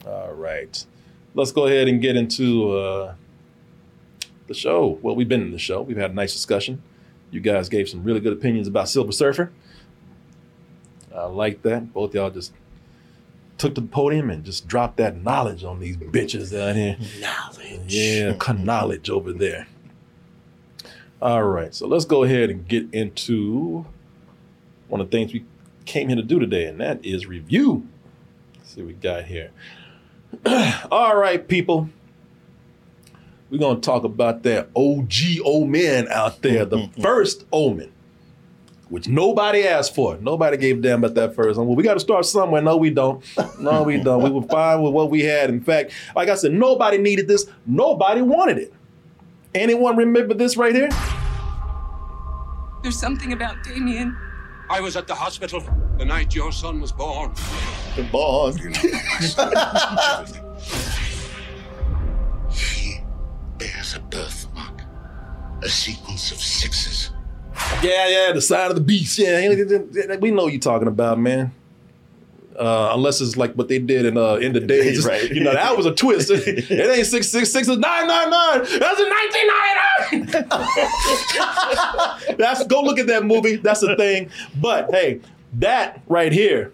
All right. Let's go ahead and get into the show. Well, we've been in the show. We've had a nice discussion. You guys gave some really good opinions about Silver Surfer. I like that. Both y'all just took to the podium and just dropped that knowledge on these bitches down here. Knowledge. Yeah, knowledge over there. All right, so let's go ahead and get into one of the things we came here to do today, and that is review. Let's see what we got here. All right, people. We're going to talk about that OG Omen out there, the first Omen, which nobody asked for. Nobody gave a damn about that first one. Well, we got to start somewhere. No, we don't. No, we don't. We were fine with what we had. In fact, like I said, nobody needed this. Nobody wanted it. Anyone remember this right here? There's something about Damien. I was at the hospital the night your son was born. Born. He bears a birthmark, a sequence of sixes. Yeah, the sign of the beast. Yeah, we know what you're talking about, man. Unless it's like what they did in the days, right? You know, that was a twist. It ain't 666, it's 999. That's a 1999. That's go look at that movie. That's the thing. But hey, that right here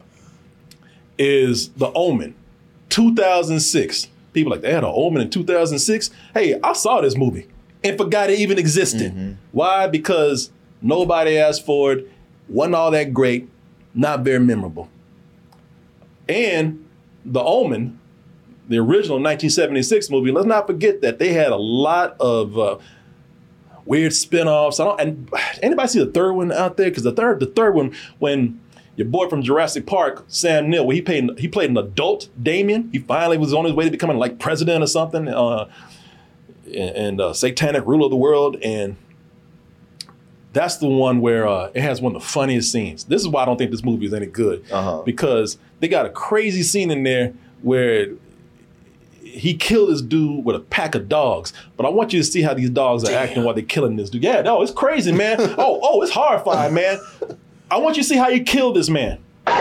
is The Omen, 2006. People like, they had an Omen in 2006. Hey, I saw this movie and forgot it even existed. Mm-hmm. Why? Because nobody asked for it. Wasn't all that great. Not very memorable. And The Omen, the original 1976 movie, let's not forget that they had a lot of weird spinoffs. And anybody see the third one out there? Because the third one, when your boy from Jurassic Park, Sam Neill, where he played an adult Damien. He finally was on his way to becoming like president or something, and satanic ruler of the world. And that's the one where it has one of the funniest scenes. This is why I don't think this movie is any good. Because they got a crazy scene in there where he killed this dude with a pack of dogs. But I want you to see how these dogs are acting while they're killing this dude. Yeah, no, it's crazy, man. oh, it's horrifying, man. I want you to see how you kill this man.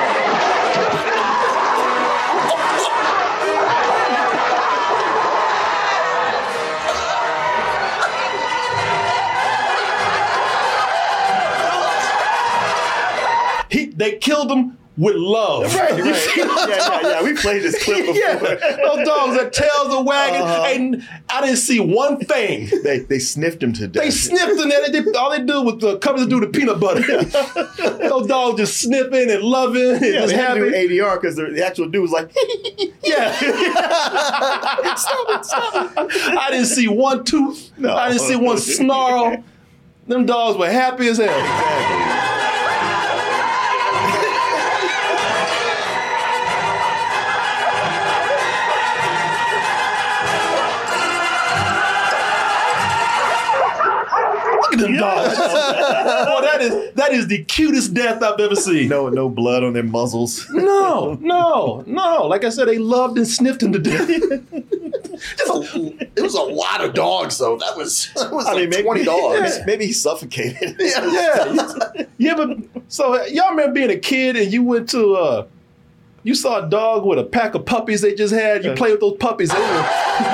They killed him with love. Right. Yeah. We played this clip before. Yeah. Those dogs, their tails are wagging. And I didn't see one thing. They sniffed him to death. They sniffed him. All they do was cover the dude with peanut butter. Those dogs just sniffing and loving. And just they had to do happy. ADR because the actual dude was like, Yeah. stop it. I didn't see one tooth. No. I didn't see one snarl. Them dogs were happy as hell. Exactly. Them dogs. Boy, that is the cutest death I've ever seen. No blood on their muzzles. No. Like I said, they loved and sniffed him to death. It was a lot of dogs, though. That was maybe 20 dogs. Maybe he suffocated. Yeah, but so y'all remember being a kid and you went to you saw a dog with a pack of puppies they just had. You play with those puppies. They were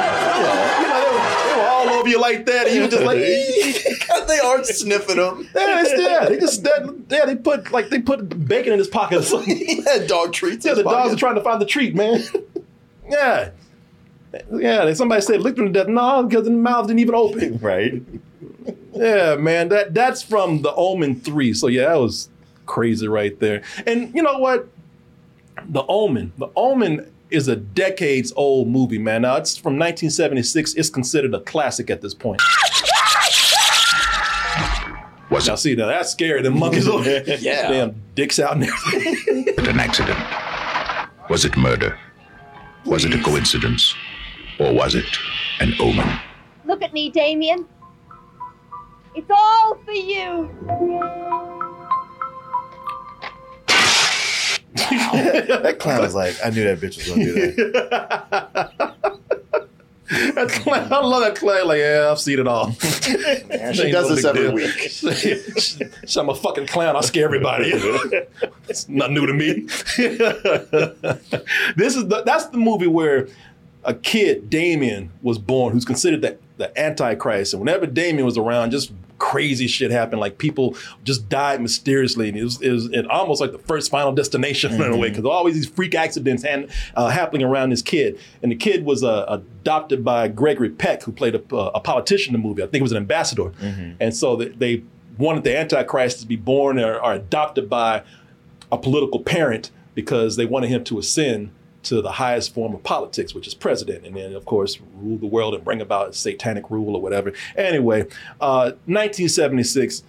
all over you like that, and you were just like, They are sniffing them. They put bacon in his pocket or something. He had dog treats. Yeah, the dogs are trying to find the treat, man. Yeah. Somebody said licked him to death. No, because the mouth didn't even open. Right. Yeah, man. That's from The Omen 3. So yeah, that was crazy right there. And you know what? The Omen is a decades old movie, man. Now it's from 1976. It's considered a classic at this point. Now see, now that's scary. The monkeys over there. Yeah. Damn dicks out and everything. Was it an accident? Was it murder? Was it a coincidence? Or was it an omen? Look at me, Damien. It's all for you. That clown was like, I knew that bitch was gonna do that. That clown, I love that clown. Like, yeah, I've seen it all. Yeah, she does this every week. I'm a fucking clown. I scare everybody. It's not new to me. That's the movie where a kid, Damien, was born, who's considered the Antichrist. And whenever Damien was around, just crazy shit happened. Like people just died mysteriously. And it was almost like the first Final Destination in a way, because always these freak accidents happening around this kid. And the kid was adopted by Gregory Peck, who played a politician in the movie. I think he was an ambassador. And so they wanted the Antichrist to be born or adopted by a political parent because they wanted him to ascend to the highest form of politics, which is president, and then, of course, rule the world and bring about satanic rule or whatever. Anyway, 1976,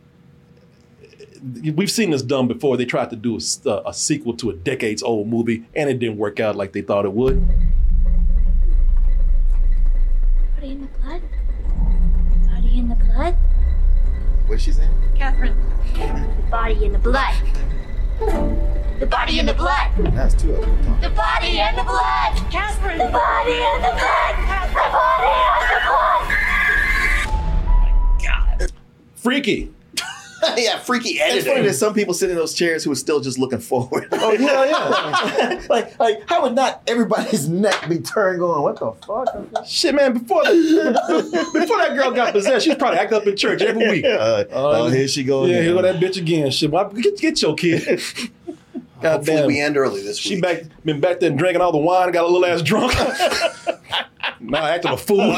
we've seen this done before. They tried to do a sequel to a decades-old movie, and it didn't work out like they thought it would. Body in the blood? Body in the blood? What's she saying? Catherine. The body in the blood. The body in the blood. That's two of them. The body and the blood. Catherine. The body and the blood. The body and the blood. Freaky. Yeah, freaky It's editing. funny that some people sit in those chairs who are still just looking forward. Oh, yeah. like how would not everybody's neck be turned going, what the fuck? Shit, man, before that girl got possessed, she was probably acting up in church every week. Here she goes. Yeah, here go that bitch again. Shit, why, get your kid. God Hopefully damn. we end early this She week. been back there drinking all the wine, got a little ass drunk. Now acting a fool.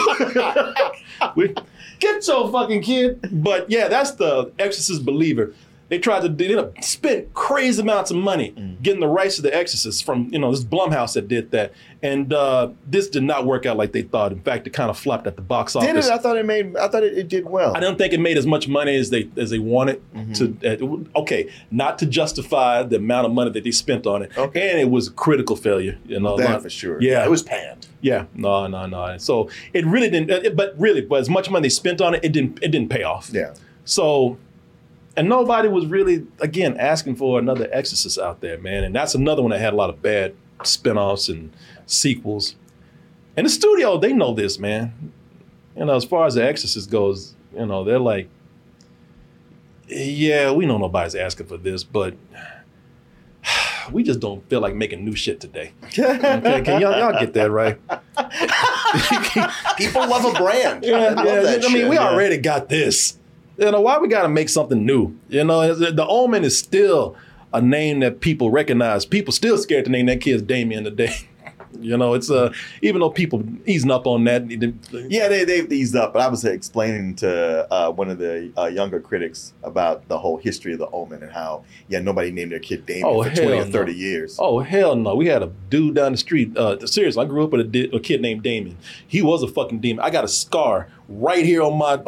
Get your fucking kid. But yeah, that's the Exorcist believer. They tried to spend crazy amounts of money getting the rights to the Exorcist from this Blumhouse that did that, and this did not work out like they thought. In fact, it kind of flopped at the box office. Did it? I thought it did well. I don't think it made as much money as they wanted to. Okay, not to justify the amount of money that they spent on it, and it was a critical failure. That for sure. Yeah, It was panned. Yeah, no. So it really didn't. But as much money they spent on it, it didn't pay off. Yeah. So. And nobody was really, again, asking for another Exorcist out there, man. And that's another one that had a lot of bad spinoffs and sequels. And the studio, they know this, man. As far as the Exorcist goes, they're like, yeah, we know nobody's asking for this, but we just don't feel like making new shit today. Okay, can y'all get that right? People love a brand. Yeah, I love that I mean, shit. we already got this. Why we got to make something new? The Omen is still a name that people recognize. People still scared to name that kid's Damien today. It's even though people easing up on that. Yeah, they've eased up. But I was explaining to one of the younger critics about the whole history of the Omen and how nobody named their kid Damien for 20 or 30 years. Oh, hell no. We had a dude down the street. Seriously, I grew up with a kid named Damien. He was a fucking demon. I got a scar right here on my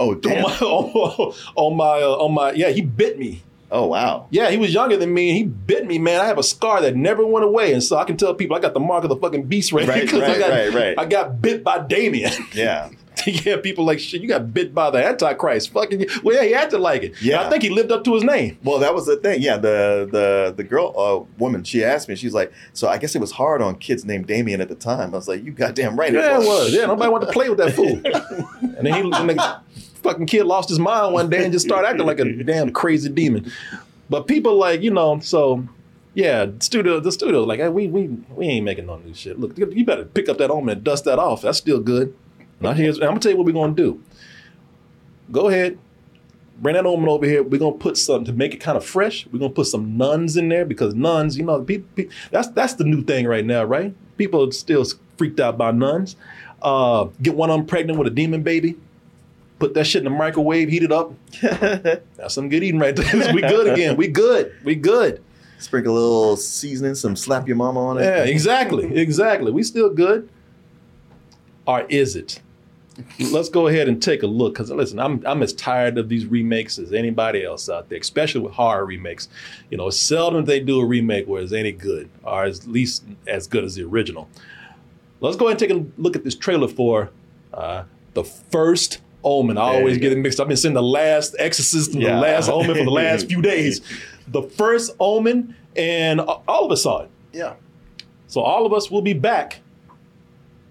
he bit me. Oh, wow. Yeah, he was younger than me, and he bit me, man. I have a scar that never went away, and so I can tell people I got the mark of the fucking beast right here. Right. I got bit by Damien. Yeah. Yeah, people like, shit, you got bit by the Antichrist. Fucking, well, yeah, he acted like it. Yeah. And I think he lived up to his name. Well, that was the thing. Yeah, the girl, woman, she asked me, she's like, so I guess it was hard on kids named Damien at the time. I was like, you goddamn right Yeah, it was. Yeah, nobody wanted to play with that fool. And then the fucking kid lost his mind one day and just started acting like a damn crazy demon. But people like, so yeah, the studio like, hey, we ain't making no new shit. Look, you better pick up that Omen and dust that off. That's still good. Now I'm gonna tell you what we're gonna do. Go ahead, bring that Omen over here. We're gonna put something to make it kind of fresh. We're gonna put some nuns in there because nuns, people, that's the new thing right now, right? People are still freaked out by nuns. Get one of them pregnant with a demon baby. Put that shit in the microwave, heat it up. That's some good eating right there. We good again. We good. Sprinkle a little seasoning, some slap your mama on it. Yeah, exactly. We still good. Or is it? Let's go ahead and take a look. Because listen, I'm as tired of these remakes as anybody else out there, especially with horror remakes. It's seldom they do a remake where it's any good, or at least as good as the original. Let's go ahead and take a look at this trailer for the first Omen. I always get it mixed up. I've been seeing the last Exorcist and the last Omen for the last few days. The first Omen, and all of us saw it. Yeah. So all of us will be back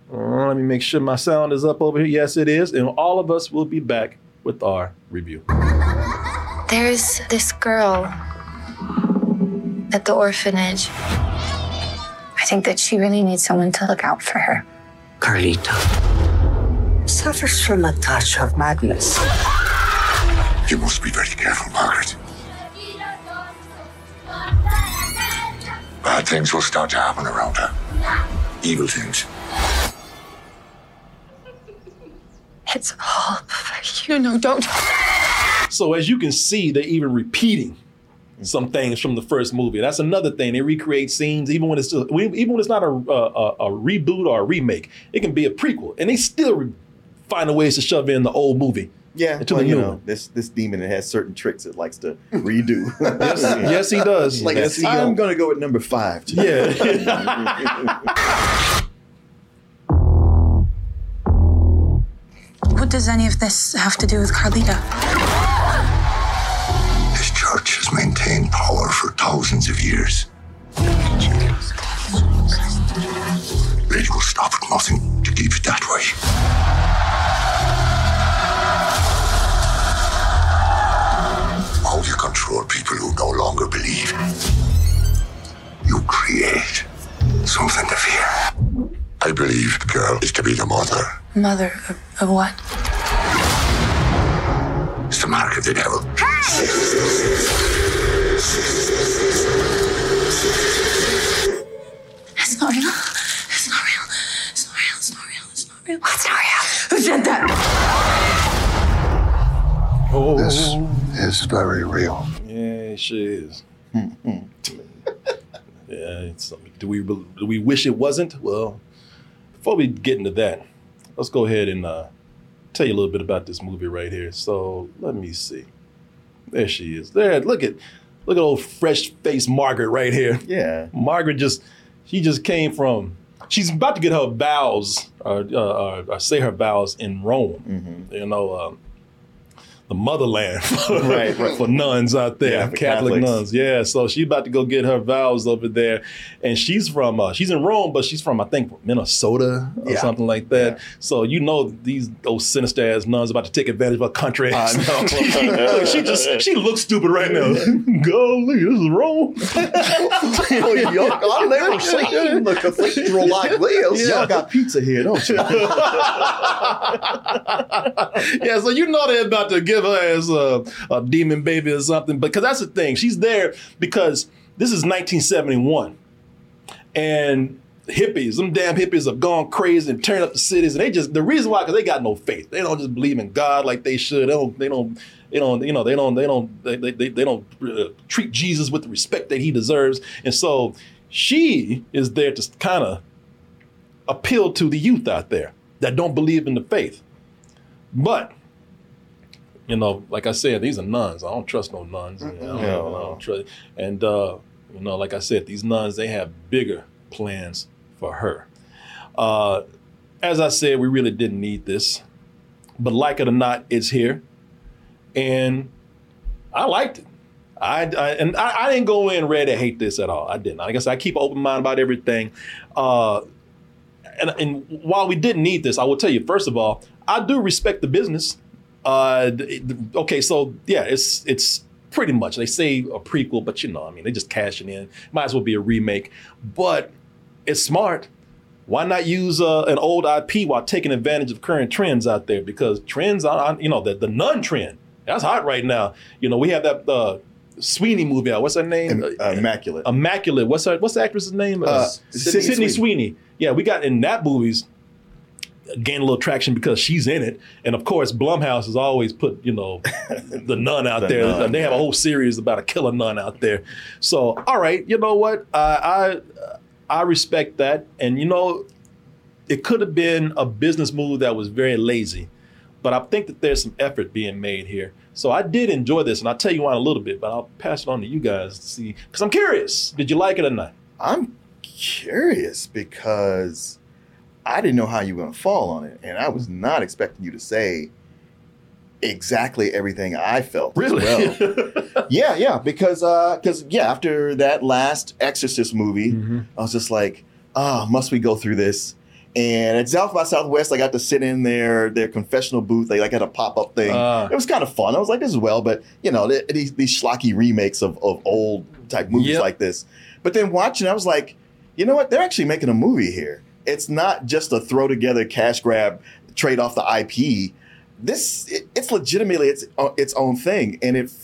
Let me make sure my sound is up over here. Yes, it is. And all of us will be back with our review. There's this girl at the orphanage. I think that she really needs someone to look out for her. Carlita suffers from a touch of madness. You must be very careful, Margaret. Bad things will start to happen around her. Evil things. It's all for you. No, don't. So as you can see, they're even repeating some things from the first movie. That's another thing. They recreate scenes even when it's not a reboot or a remake. It can be a prequel, and they still find ways to shove in the old movie. Yeah, into the new one. This demon has certain tricks it likes to redo. Yes, he does. Like, yes, he I'm going to go with number 5. Yeah. What does any of this have to do with Carlita? This church has maintained power for thousands of years. Lady will stop at nothing to keep it that way. How you control people who no longer believe. You create something to fear. I believe the girl is to be the mother. Mother of what? It's the mark of the devil. It's not real. It's not real. It's not real. It's not real. It's not real. What's not real? Who did that? Oh. This is very real. Yeah, it sure is. Yeah, do we wish it wasn't? Well, before we get into that, let's go ahead and tell you a little bit about this movie right here. So let me see. There she is. There, look at old fresh-faced Margaret right here. Yeah. Margaret she just came from, she's about to get her vows, or say her vows in Rome. You know, the motherland for nuns out there, Yeah, Catholic Catholics. nuns. Yeah, so she's about to go get her vows over there. And she's from, she's in Rome, but she's from, I think, Minnesota or something like that. Yeah. So you know those sinister-ass nuns about to take advantage of her country. I know. she looks stupid right now. Golly, this is Rome. I've never seen the cathedral like this. Y'all got pizza here, don't you? Yeah, so you know they're about to give her as a demon baby or something. Because that's the thing. She's there because this is 1971. And hippies, them damn hippies have gone crazy and turned up the cities. And the reason why, because they got no faith. They don't just believe in God like they should. They don't treat Jesus with the respect that he deserves. And so she is there to kind of appeal to the youth out there that don't believe in the faith. But, you know, like I said, these are nuns. I don't trust no nuns. I don't trust. And, you know, like I said, these nuns, they have bigger plans for her. As I said, we really didn't need this. But like it or not, it's here. And I liked it. I didn't go in ready to hate this at all. I didn't. I guess I keep an open mind about everything. And while we didn't need this, I will tell you, first of all, I do respect the business. Okay, so yeah, it's pretty much, they say a prequel, but you know, I mean, they just cashing in. Might as well be a remake, but it's smart. Why not use an old IP while taking advantage of current trends out there? Because trends are, you know, the nun trend, that's hot right now. You know, we have that Sweeney movie out. What's her name? Immaculate. Immaculate. What's the actress's name? Sydney Sweeney. Yeah, we got in that movie's gained a little traction because she's in it. And of course, Blumhouse has always put, you know, the nun out there. Nun, they have a whole series about a killer nun out there. So, all right, you know what? I respect that. And, you know, it could have been a business move that was very lazy. But I think that there's some effort being made here. So I did enjoy this. And I'll tell you why in a little bit, but I'll pass it on to you guys to see. Because I'm curious. Did you like it or not? I'm curious because I didn't know how you were going to fall on it. And I was not expecting you to say exactly everything I felt. Really? As well. Yeah. Because after that last Exorcist movie, I was just like, must we go through this? And at South by Southwest, I got to sit in their confessional booth. They like had a pop-up thing. It was kind of fun. I was like, this is well, but you know, these schlocky remakes of old type movies like this. But then watching, I was like, you know what? They're actually making a movie here. It's not just a throw together cash grab, trade off the IP. It's legitimately its own thing, and it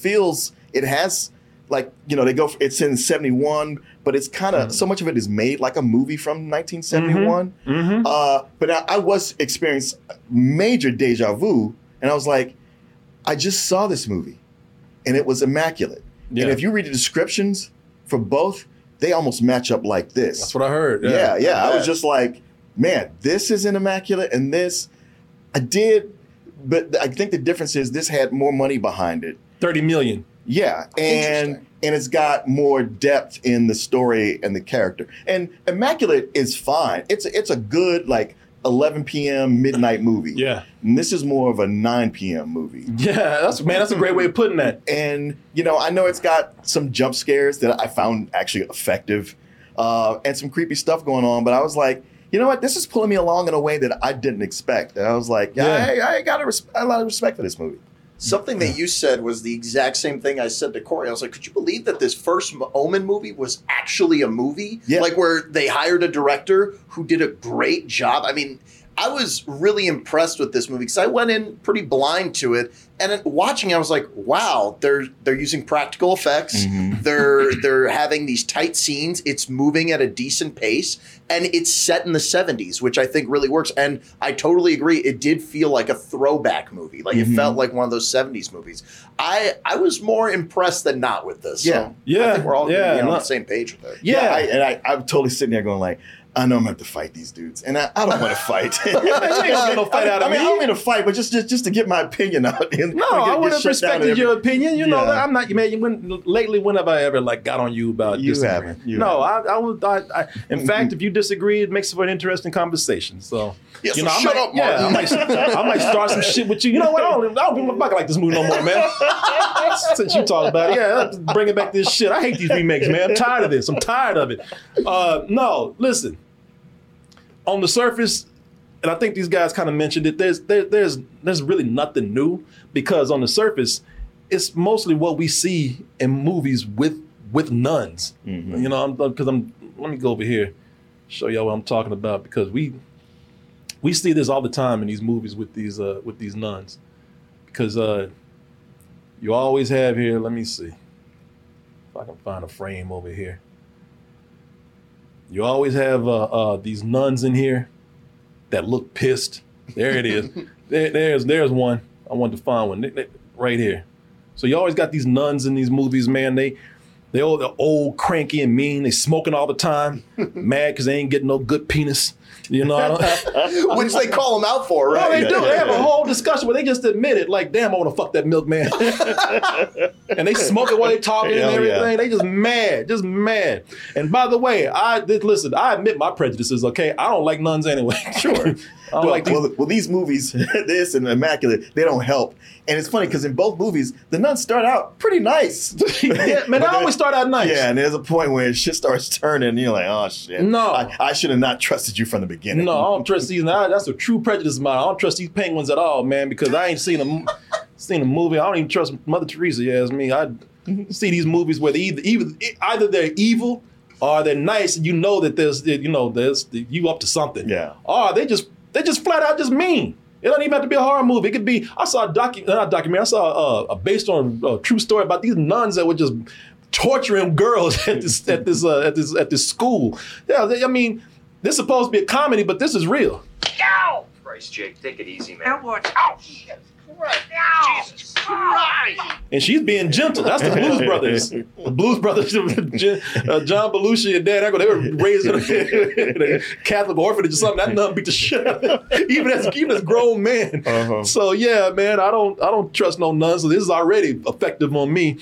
has like, you know, it's in 71, but it's kind of so much of it is made like a movie from 1971. But I was experiencing major deja vu, and I was like, I just saw this movie, and it was immaculate. And if you read the descriptions for both, they almost match up like this. That's what I heard. Yeah. I was just like, man, this isn't immaculate, and this I did, but I think the difference is this had more money behind it. 30 million. Yeah, and it's got more depth in the story and the character. And Immaculate is fine. It's a good like 11 p.m. midnight movie. Yeah. And this is more of a 9 p.m. movie. Yeah, that's a great way of putting that. And you know, I know it's got some jump scares that I found actually effective, and some creepy stuff going on. But I was like, you know what? This is pulling me along in a way that I didn't expect. And I was like, I got a lot of respect for this movie. Something that you said was the exact same thing I said to Corey. I was like, could you believe that this first Omen movie was actually a movie? Yeah. Like where they hired a director who did a great job. I mean, I was really impressed with this movie because I went in pretty blind to it. And watching, I was like, wow, they're using practical effects. They're having these tight scenes. It's moving at a decent pace. And it's set in the 70s, which I think really works. And I totally agree. It did feel like a throwback movie. Like it felt like one of those 70s movies. I was more impressed than not with this. So I think we're all gonna be on the same page with it. I'm totally sitting there going like, I know I'm gonna have to fight these dudes, and I don't want to fight. You ain't gonna get no fight out of me. I don't mean to fight, but just to get my opinion out. I would have respected your opinion. You know, I'm not. Man, lately, when have I ever like got on you about? You haven't. I would. In fact, if you disagree, it makes for an interesting conversation. So, you know, shut up, Martin. Yeah, I might start some shit with you. You know what? I don't give a fuck like this movie no more, man. Since you talk about it, bringing back this shit. I hate these remakes, man. I'm tired of this. I'm tired of it. No, listen. On the surface, and I think these guys kind of mentioned it, there's really nothing new, because on the surface, it's mostly what we see in movies with nuns. You know, let me go over here, show y'all what I'm talking about, because we see this all the time in these movies with these nuns, because you always have here. Let me see if I can find a frame over here. You always have these nuns in here that look pissed. There it is. There's one. I wanted to find one right here. So you always got these nuns in these movies, man. They're old, cranky, and mean. They smoking all the time, mad because they ain't getting no good penis. You know, which they call them out for, right? No, they do. They have a whole discussion where they just admit it, like, damn, I want to fuck that milkman. And they smoke it while they talking and everything. They just mad. And by the way, I admit my prejudices. Okay, I don't like nuns anyway. Sure. These movies, this and Immaculate, they don't help. And it's funny because in both movies, the nuns start out pretty nice. Yeah, man, they always start out nice. Yeah, and there's a point where shit starts turning, and you're like, oh shit. No, I should have not trusted you from the beginning. No, I don't trust these. That's a true prejudice of mine. I don't trust these penguins at all, man, because I ain't seen a movie. I don't even trust Mother Teresa. You ask me. I see these movies where either they're evil or they're nice, and you know that there's you up to something. Yeah. Or they just flat out just mean. It don't even have to be a horror movie. It could be. I saw I saw based on a true story about these nuns that were just torturing girls at this school. Yeah, I mean, this is supposed to be a comedy, but this is real. Ow! Christ, Jake, take it easy, man. Ow! Jesus Christ! And she's being gentle. That's the Blues Brothers. The Blues Brothers, John Belushi and Dan Aykroyd, they were raised in a Catholic orphanage or something. That nun beat the shit out of them, even as grown men. Uh-huh. So yeah, man, I don't trust no nuns. So this is already effective on me.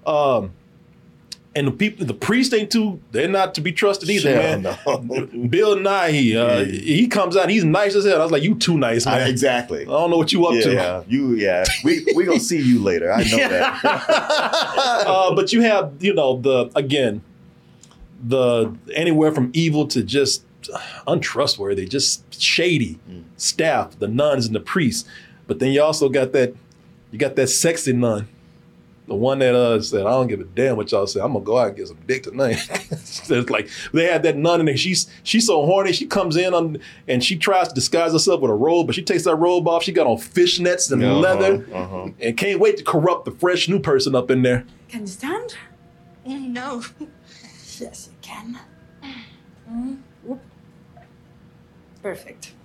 And the priest they're not to be trusted either, man. No. Bill Nighy, he comes out, he's nice as hell. I was like, you too nice, man. Exactly. I don't know what you up to. Yeah. We gonna see you later. I know that. But you have, the anywhere from evil to just untrustworthy, just shady staff, the nuns and the priests. But then you also got that sexy nun. The one that said, I don't give a damn what y'all say. I'm gonna go out and get some dick tonight. It's like they had that nun and she's so horny. She comes in and she tries to disguise herself with a robe, but she takes that robe off. She got on fishnets and leather and can't wait to corrupt the fresh new person up in there. Can you stand? No. Yes, you can. Whoop. Perfect.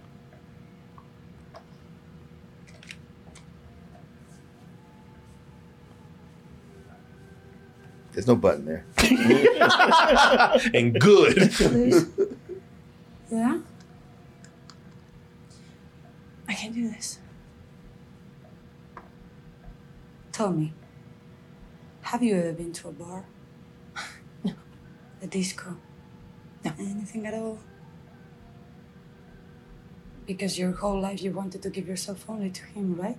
There's no button there. And good. Please. Yeah? I can do this. Tell me, have you ever been to a bar? No. A disco? No. Anything at all? Because your whole life you wanted to give yourself only to him, right?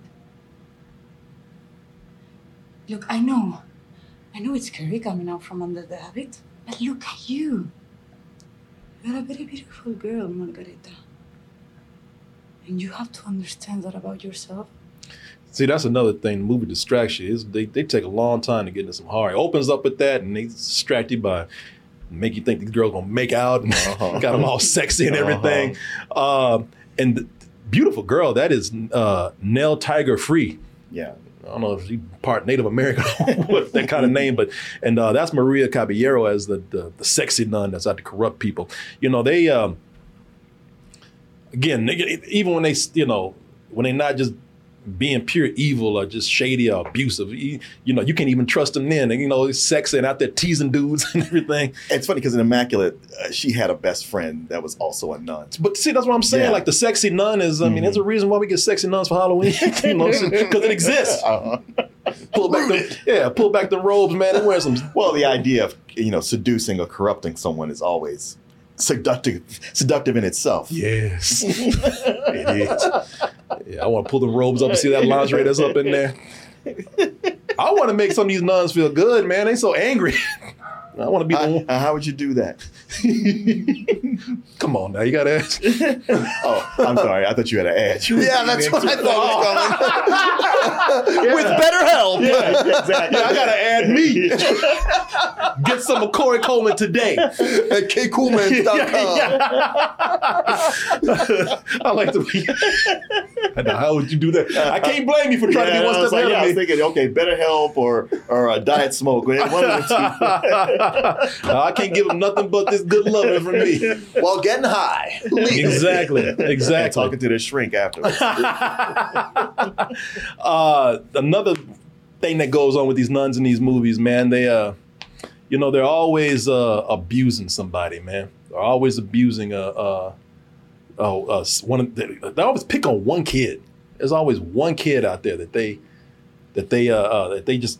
Look, I know it's scary coming out from under the habit, but look at you. You're a very beautiful girl, Margarita. And you have to understand that about yourself. See, that's another thing. The movie distracts you. They take a long time to get into some horror. It opens up with that, and they distract you by make you think the girl's gonna make out and got them all sexy and everything. And the beautiful girl, that is Nell Tiger Free. Yeah. I don't know if she's part Native American with that kind of name, but that's Maria Caballero as the sexy nun that's out to corrupt people. You know, they again, even when they when they're not just being pure evil or just shady or abusive, you can't even trust them then. And, it's sexy and out there teasing dudes and everything. It's funny because in Immaculate, she had a best friend that was also a nun. But see, that's what I'm saying. Yeah. Like the sexy nun is, there's a reason why we get sexy nuns for Halloween, because it exists. Pull back the robes, man, and wear some. Well, the idea of, seducing or corrupting someone is always seductive in itself. Yes, it is. Yeah, I want to pull the robes up and see that lingerie that's up in there. I want to make some of these nuns feel good, man. They so angry. I want to be the one. How would you do that? Come on now, you got to ask. Oh, I'm sorry. I thought you had an ad. Yeah, that's what I thought was coming. With better help. Yeah, exactly. Yeah, I got to add me. Get some of Corey Coleman today. At kcoolman.com. I like to be. How would you do that? I can't blame you for trying to be one step ahead of me. I was thinking, okay, better help or a diet smoke. One of the two. I can't give him nothing but this good loving from me. While getting high. Exactly. And talking to the shrink afterwards. Another thing that goes on with these nuns in these movies, man, they're always abusing somebody, man. They're always abusing they always pick on one kid. There's always one kid out there that they just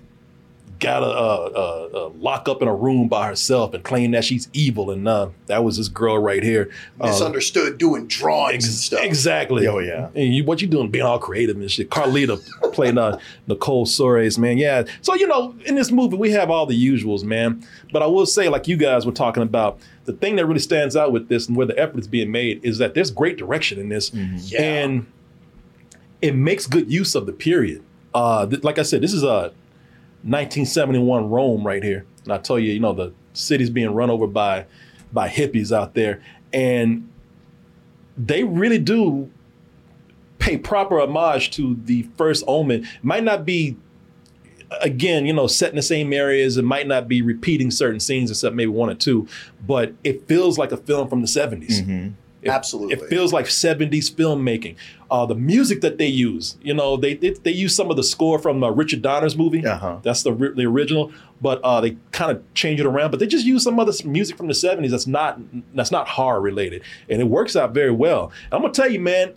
gotta lock up in a room by herself and claim that she's evil. And that was this girl right here. Misunderstood, doing drawings and stuff. Exactly. Oh, yeah. And what you doing being all creative and shit. Carlita playing Nicole Soares, man. Yeah. So, in this movie, we have all the usuals, man. But I will say, like you guys were talking about, the thing that really stands out with this and where the effort is being made is that there's great direction in this. Mm-hmm. Yeah. And it makes good use of the period. Like I said, this is a 1971 Rome right here. And I tell you, the city's being run over by hippies out there. And they really do pay proper homage to the first Omen. Might not be, again, set in the same areas. It might not be repeating certain scenes except maybe one or two. But it feels like a film from the 70s. Mm-hmm. Absolutely. It feels like 70s filmmaking. The music that they use, they use some of the score from Richard Donner's movie. Uh-huh. That's the original, but they kind of change it around. But they just use some other music from the 70s that's not horror related, and it works out very well. And I'm gonna tell you, man,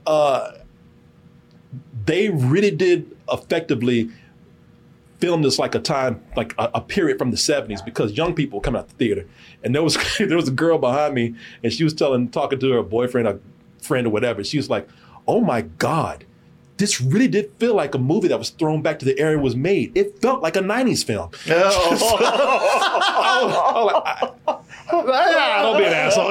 they really did effectively film this like a time, like a period from the 70s, because young people coming out the theater. And there was a girl behind me, and she was talking to her boyfriend, a friend or whatever. She was like, "Oh my God, this really did feel like a movie that was thrown back to the era it was Don't be an asshole.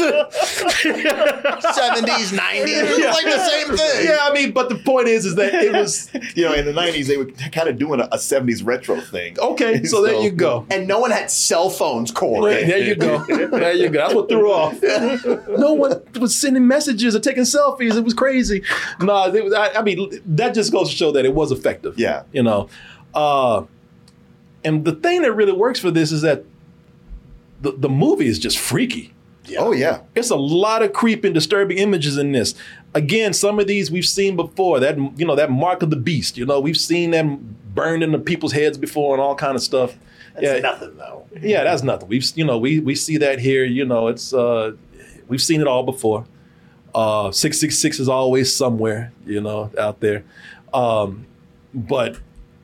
70s, 90s, Yeah. like the same thing. Yeah, I mean, but the point is that it was in the 90s, they were kind of doing a 70s retro thing. okay. So there you go. And no one had cell phones, Corey. There you go. There you go. That's what threw off. No one was sending messages or taking selfies. It was crazy. No, I mean, that just goes to show that it was effective. Yeah. You know. And the thing that really works for this is that the movie is just freaky. Oh, yeah. It's a lot of creepy and disturbing images in this. Again, some of these we've seen before. That that mark of the beast. We've seen them burned into people's heads before and all kind of stuff. That's nothing, though. Yeah, that's nothing. We see that here. It's we've seen it all before. 666 is always somewhere, out there. But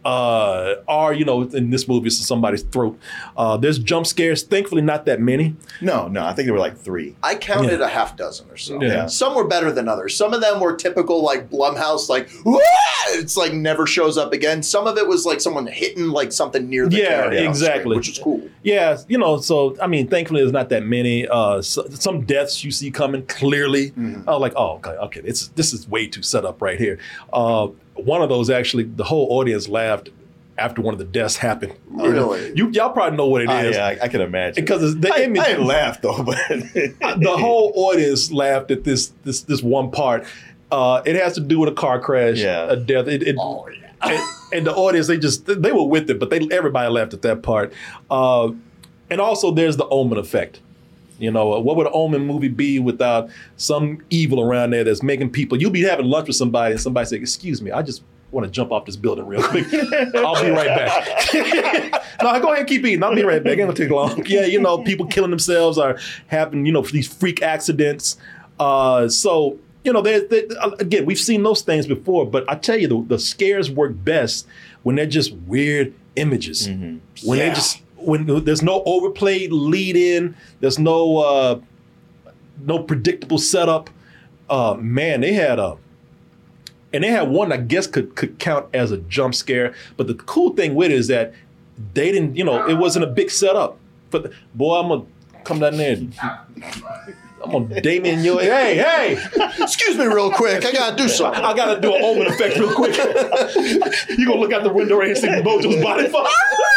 in this movie, it's in somebody's throat. There's jump scares. Thankfully, not that many. No, I think there were like 3. I counted a half dozen or so. Yeah. Some were better than others. Some of them were typical, like Blumhouse, like, "Wah!" It's like never shows up again. Some of it was like someone hitting like something near the carry-out exactly, screen, which is cool. Yeah, so I mean, thankfully, there's not that many. Some deaths you see coming clearly. Like, oh, okay, this is way too set up right here. One of those, actually, the whole audience laughed after one of the deaths happened. Really? Y'all probably know what it is. Yeah, I can imagine. Because the image, I didn't laugh though, but the whole audience laughed at this one part. It has to do with a car crash, a death. And the audience, they were with it, but everybody laughed at that part. And also, there's the Omen effect. What would an Omen movie be without some evil around there that's making people? You'll be having lunch with somebody and somebody say, "Excuse me, I just want to jump off this building real quick. I'll be right back." No, go ahead and keep eating. I'll be right back. It ain't gonna take long. Yeah, people killing themselves or having, these freak accidents. So, again, we've seen those things before, but I tell you, the scares work best when they're just weird images. When there's no overplayed lead in, there's no predictable setup. Man, they had one I guess could count as a jump scare. But the cool thing with it is that they didn't, it wasn't a big setup. But boy, I'm gonna come down there. I'm gonna Damien your hey. Excuse me real quick. I gotta do something. I gotta do an Omen effect real quick. You gonna look out the window right and see Bojo's body fall.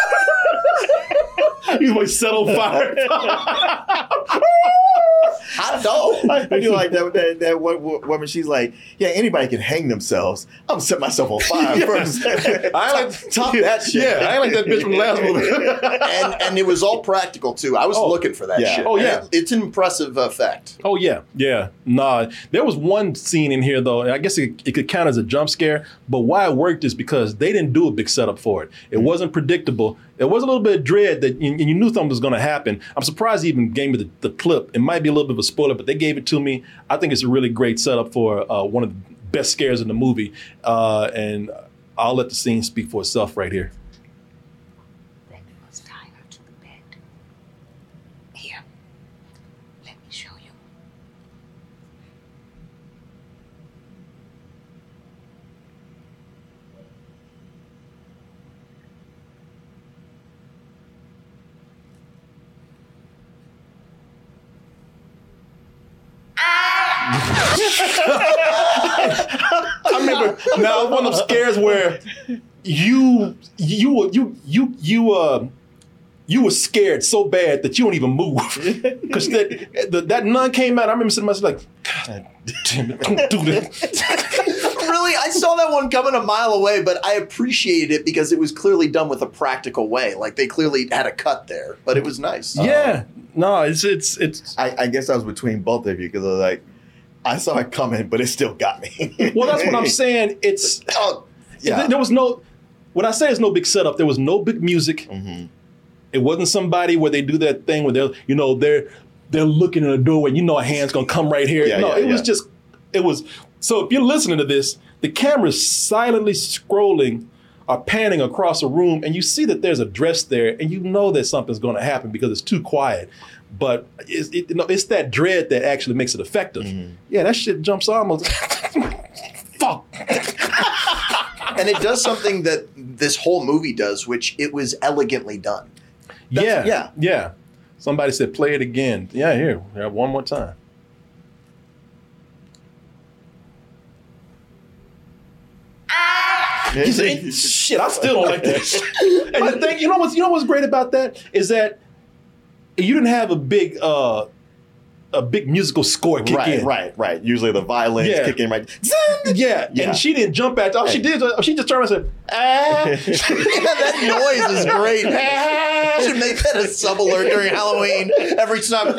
He's going to set on fire. I know. I do like that woman. She's like, yeah, anybody can hang themselves. I'm gonna set myself on fire first. I like top that shit. Yeah, I ain't like that bitch from the last movie. and it was all practical too. I was looking for that shit. Oh yeah, it's an impressive effect. Oh yeah. Nah, there was one scene in here though. I guess it could count as a jump scare, but why it worked is because they didn't do a big setup for it. It wasn't predictable. There was a little bit of dread that and you knew something was going to happen. I'm surprised they even gave me the clip. It might be a little bit of a spoiler, but they gave it to me. I think it's a really great setup for one of the best scares in the movie. And I'll let the scene speak for itself right here. Then we must tie her to the bed. Here, let me show you. I remember now one of them scares where you were scared so bad that you don't even move because that nun came out. I remember sitting myself like, God damn it, don't do this. Really, I saw that one coming a mile away, but I appreciated it because it was clearly done with a practical way. Like they clearly had a cut there, but it was nice. Yeah, no, it's. I guess I was between both of you because I was like, I saw it coming, but it still got me. Well, that's what I'm saying. It's yeah. There was no. When I say it's no big setup, there was no big music. Mm-hmm. It wasn't somebody where they do that thing where they're looking in the doorway. A hand's gonna come right here. It was. So if you're listening to this, the camera's silently scrolling or panning across a room, and you see that there's a dress there, and you know that something's going to happen because it's too quiet. But it's that dread that actually makes it effective. Mm-hmm. Yeah, that shit jumps almost. Fuck. And it does something that this whole movie does, which it was elegantly done. Yeah. Somebody said, play it again. Yeah, here, one more time. He said, shit, I still don't like that shit. And the thing, you know what's great about that is that you didn't have a big musical score kick in. Right. Usually the violins kick in right. Yeah. And she didn't jump at all. She did. She just turned and said, that noise is great. Should make that a sub alert during Halloween every time.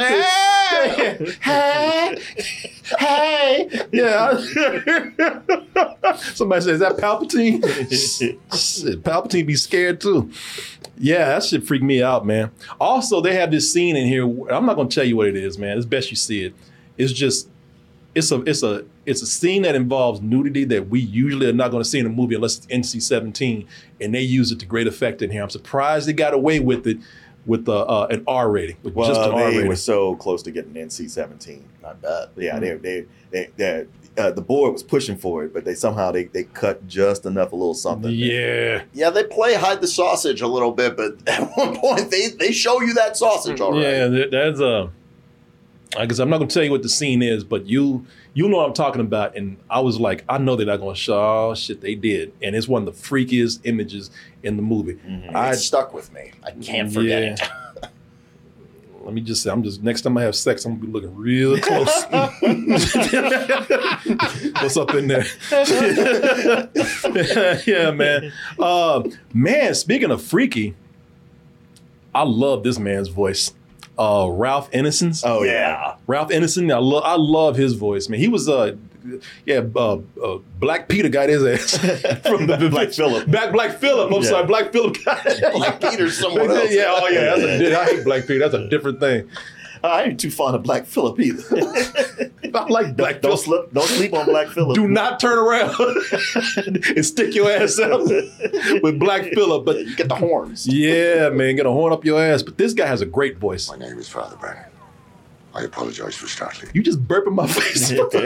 Hey. Yeah. Somebody says, is that Palpatine? Shit, Palpatine be scared too. Yeah, that shit freaked me out, man. Also, they have this scene in here. I'm not going to tell you what it is, man. It's best you see it. It's just, it's a scene that involves nudity that we usually are not going to see in a movie unless it's NC-17, and they use it to great effect in here. I'm surprised they got away with it with an R rating. Well, just an R they rating. were so close to getting NC-17. I bet. Yeah, the board was pushing for it, but they somehow cut just enough, a little something. Yeah. Yeah, they play hide the sausage a little bit, but at one point they show you that sausage already. Yeah, that's I guess I'm not going to tell you what the scene is, but you know what I'm talking about. And I was like, I know they're not going to show. Oh, shit, they did. And it's one of the freakiest images in the movie. Mm-hmm. It stuck with me. I can't forget it. Let me just say, next time I have sex, I'm going to be looking real close. What's up in there? Yeah, man. Man, speaking of freaky, I love this man's voice. Ralph Ineson's. Oh yeah, Ralph Ineson. I love his voice, man. He was Black Peter got his ass from the Black Phillip. Black Phillip. I'm sorry, Black Phillip got Black Peter's someone else. Yeah, oh yeah. I hate Black Peter. That's a different thing. I ain't too fond of Black Phillip either. I like Black Phillip. Don't sleep on Black Phillip. Do not turn around and stick your ass out with Black Phillip. But you get the horns. Yeah, man, get a horn up your ass. But this guy has a great voice. My name is Father Brennan. I apologize for startling. You just burp in my face.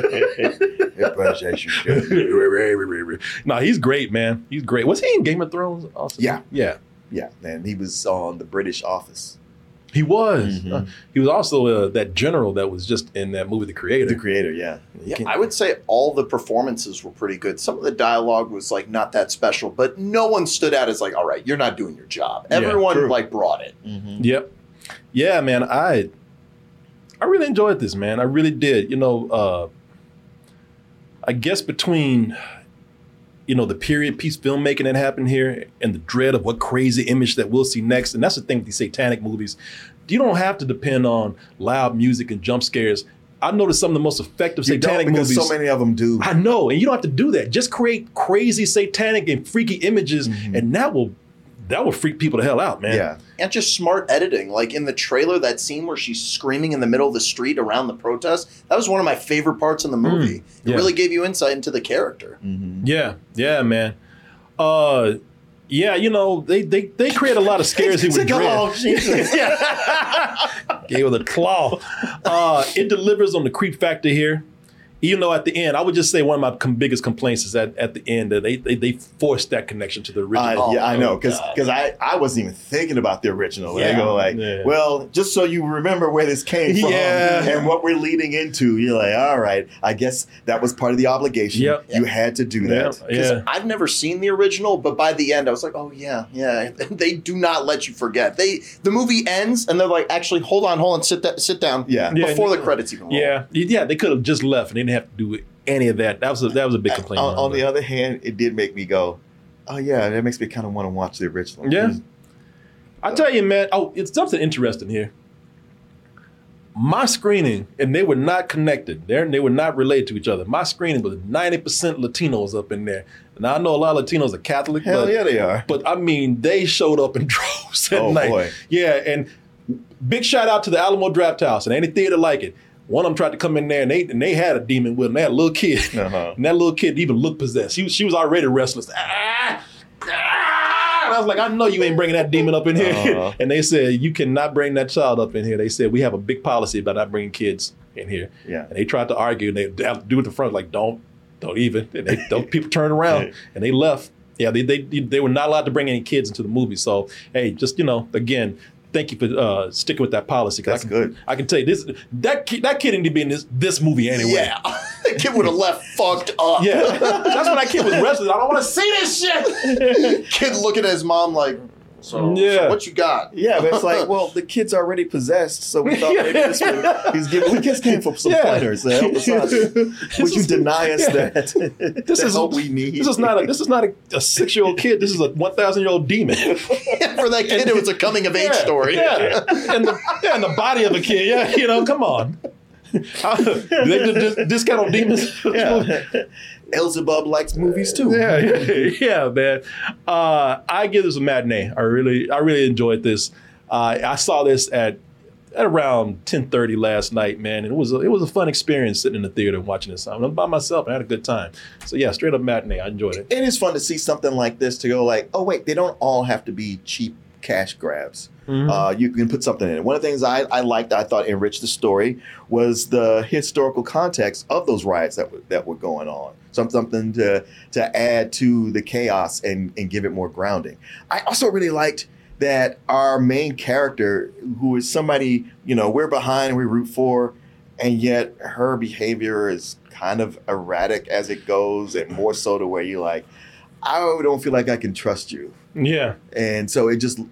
No, he's great, man. He's great. Was he in Game of Thrones also? Yeah. Yeah, and he was on The British Office. He was. Mm-hmm. He was also that general that was just in that movie, The Creator. The Creator, yeah. I would say all the performances were pretty good. Some of the dialogue was like not that special, but no one stood out as like, all right, you're not doing your job. Everyone like brought it. Mm-hmm. Yep. Yeah, man. I really enjoyed this, man. I really did. You know, I guess between, you know, the period piece filmmaking that happened here and the dread of what crazy image that we'll see next. And that's the thing with these satanic movies. You don't have to depend on loud music and jump scares. I noticed some of the most effective satanic movies. So many of them do. I know. And you don't have to do that. Just create crazy satanic and freaky images, and that will freak people the hell out, man. Yeah. And just smart editing. Like in the trailer, that scene where she's screaming in the middle of the street around the protest, that was one of my favorite parts in the movie. It really gave you insight into the character. Mm-hmm. Yeah, man. Yeah, you know, they create a lot of scares he would dread. Gave her the claw. It delivers on the creep factor here. Even though at the end, I would just say one of my biggest complaints is that at the end that they forced that connection to the original. I know, because I wasn't even thinking about the original. Yeah. They go like, well, just so you remember where this came from and what we're leading into. You're like, all right, I guess that was part of the obligation. Yep. You had to do that. Because I've never seen the original, but by the end, I was like, oh yeah. They do not let you forget. The movie ends and they're like, actually, hold on, sit down. Before the credits even roll. Yeah. They could have just left and they didn't have to do any of that. That was a big complaint. On the other hand, it did make me go, oh yeah, that makes me kind of want to watch the original. Yeah. I tell you, man, it's something interesting here. My screening, and they were not connected. They were not related to each other. My screening was 90% Latinos up in there. And I know a lot of Latinos are Catholic. Hell yeah, they are. But I mean, they showed up in droves at night. Boy. Yeah, and big shout out to the Alamo Draft House and any theater like it. One of them tried to come in there and they had a demon with them. They had a little kid. And that little kid even looked possessed. She was already restless. And I was like, I know you ain't bringing that demon up in here. And they said, you cannot bring that child up in here. They said, we have a big policy about not bringing kids in here. Yeah. And they tried to argue and they have to do it at the front, like, don't even. And don't people turn around. And they left. Yeah, they were not allowed to bring any kids into the movie. So, hey, just, you know, again, thank you for sticking with that policy. That's good. I can tell you that kid didn't need to be in this movie anyway. Yeah, the kid would have left fucked up. Yeah, that's when that kid was restless. I don't want to see this shit. Kid looking at his mom like, so what you got? Yeah, but it's like, well, the kid's already possessed, so we thought maybe this one, we just came for some pointers to help us out. Would you deny us that? This is what we need. This is not a 6-year-old kid. This is a 1,000-year-old demon. For that kid, it was a coming of age story. Yeah, and the body of a kid. Yeah, you know, come on. Do they discount on demons? Yeah. Elzebub likes movies too. Yeah, man. I give this a matinee. I really enjoyed this. I saw this at around 10:30 last night, man, and it was a fun experience sitting in the theater and watching this. I'm by myself. I had a good time. So yeah, straight up matinee. I enjoyed it. It is fun to see something like this to go like, oh wait, they don't all have to be cheap cash grabs. Mm-hmm. You can put something in it. One of the things I liked, I thought enriched the story, was the historical context of those riots that were going on. Something to add to the chaos and give it more grounding. I also really liked that our main character, who is somebody, we're behind and we root for, and yet her behavior is kind of erratic as it goes, and more so to where you're like, I don't feel like I can trust you. Yeah. And so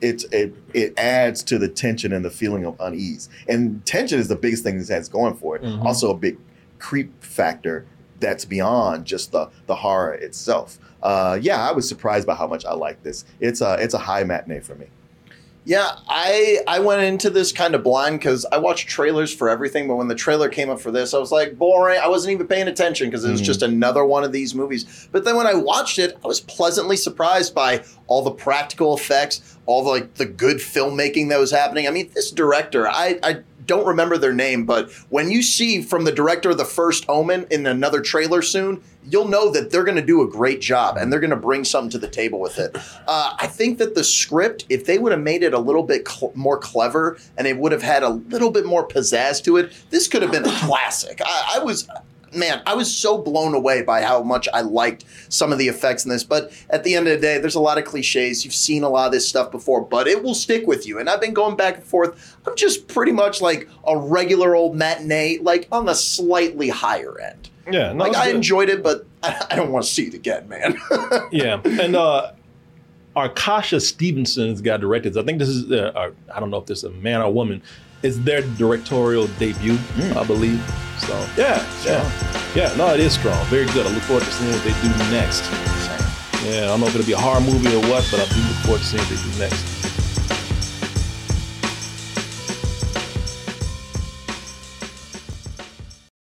it adds to the tension and the feeling of unease. And tension is the biggest thing this has going for it. Mm-hmm. Also a big creep factor that's beyond just the horror itself. I was surprised by how much I like this. It's a high matinee for me. Yeah, I went into this kind of blind because I watched trailers for everything, but when the trailer came up for this, I was like, boring. I wasn't even paying attention because it was just another one of these movies. But then when I watched it, I was pleasantly surprised by all the practical effects, all the good filmmaking that was happening. I mean, this director, I don't remember their name, but when you see from the director of The First Omen in another trailer soon, you'll know that they're going to do a great job and they're going to bring something to the table with it. I think that the script, if they would have made it a little bit more clever and it would have had a little bit more pizzazz to it, this could have been a classic. I was so blown away by how much I liked some of the effects in this. But at the end of the day, there's a lot of cliches. You've seen a lot of this stuff before, but it will stick with you. And I've been going back and forth. I'm just pretty much like a regular old matinee, like on the slightly higher end. Yeah. No, I enjoyed it, but I don't want to see it again, man. Yeah. And Arkasha Stevenson's got directed. I think this is, I don't know if this is a man or woman. It's their directorial debut, I believe. So, no, it is strong. Very good. I look forward to seeing what they do next. Yeah, I don't know if it'll be a horror movie or what, but I do look forward to seeing what they do next.